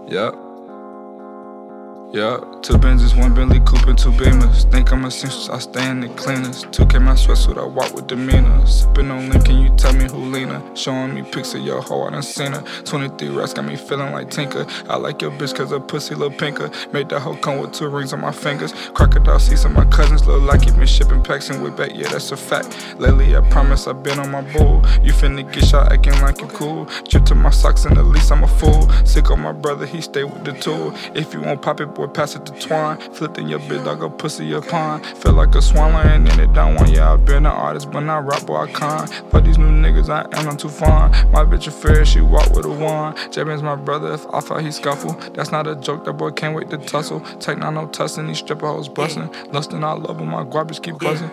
Yup. Yup, 2 Benzes, 1 Bentley Coupe and 2 Beamers. Think I'm essentials, I stay in the cleaners. 2K my sweatsuit, I walk with demeanor. Sippin' on lean, can you tell me who Lena? Showing me pics of your hoe, I done seen her. 23 racks got me feeling like Tinker. I like your bitch cause her pussy look pinker. Made that hoe come with 2 rings on my fingers. Crocodile seats and my cousins look like it been shipping packs and way back, yeah that's a fact. Lately I promise I been on my bull. You finna get shot acting like you cool. Drip to my socks and at least I'm a fool. Sick on my brother, he stay with the tool. If you won't pop it, boy, pass it to Twine. Flipped in your bitch dog, a pussy a pond. Feel like a swan laying in it down one. Yeah, I been an artist, but not rap, boy, I con. For these new niggas, I am not too fond. My bitch a fair, she walk with a wand. J-Ben's my brother, if I thought he scuffle. That's not a joke, that boy can't wait to tussle. Take not no tussin', these stripper hoes bustin'. Lustin', I love him, my guap bitch keep buzzing.